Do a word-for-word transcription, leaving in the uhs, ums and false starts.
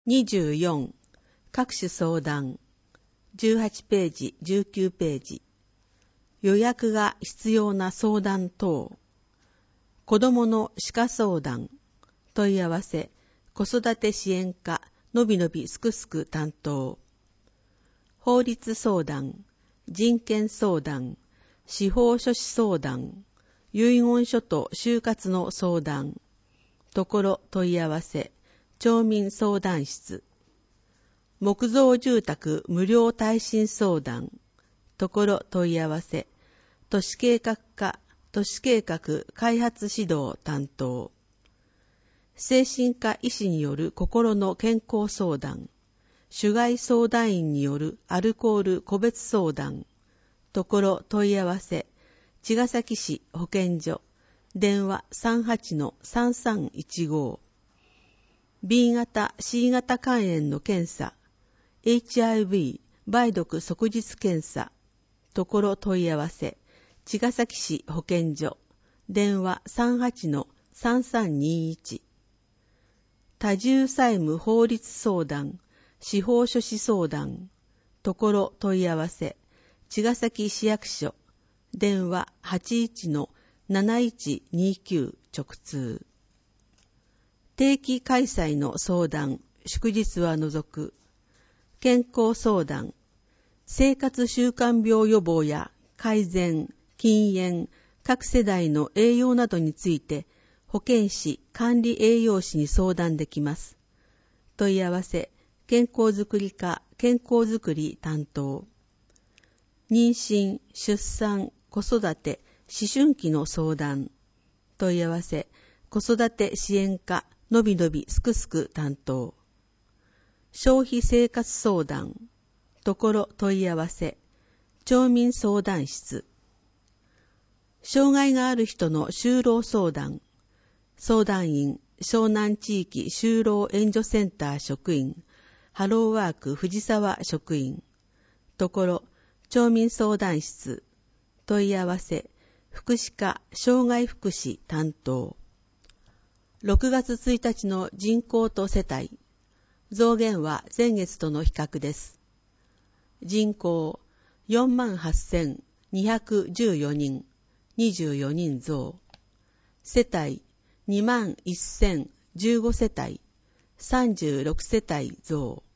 にじゅうよん、各種相談。じゅうはちページ、じゅうきゅうページ。予約が必要な相談等。子どもの歯科相談。問い合わせ。子育て支援課、のびのびすくすく担当。法律相談。人権相談。司法書士相談。遺言書と就活の相談。ところ問い合わせ。町民相談室。木造住宅無料耐震相談。ところ問い合わせ。都市計画課、都市計画開発指導担当。精神科医師による心の健康相談。主害相談員によるアルコール個別相談。ところ問い合わせ。茅ヶ崎市保健所。電話 さんはちのさんさんいちご。ビー 型 シー 型肝炎の検査。エイチアイブイ 梅毒即日検査。ところ問い合わせ。茅ヶ崎市保健所。電話 さんはちのさんさんにいち。多重債務法律相談。司法書士相談。ところ問い合わせ。茅ヶ崎市役所。電話 はちいちのなないちにきゅう 直通。定期開催の相談。祝日は除く。健康相談。生活習慣病予防や改善、禁煙、各世代の栄養などについて保健師、管理栄養士に相談できます。問い合わせ。健康づくり課、健康づくり担当。妊娠、出産、子育て、思春期の相談。問い合わせ。子育て支援課、のびのびすくすく担当。消費生活相談。ところ問い合わせ。町民相談室。障害がある人の就労相談。相談員、湘南地域就労援助センター職員。ハローワーク藤沢職員。ところ、町民相談室。問い合わせ。福祉課、障害福祉担当。ろくがつついたちの人口と世帯。増減は前月との比較です。人口 よんまんはっせんにひゃくじゅうよにん、にじゅうよにん増。世帯 にまんせんじゅうご 世帯、さんじゅうろく世帯増。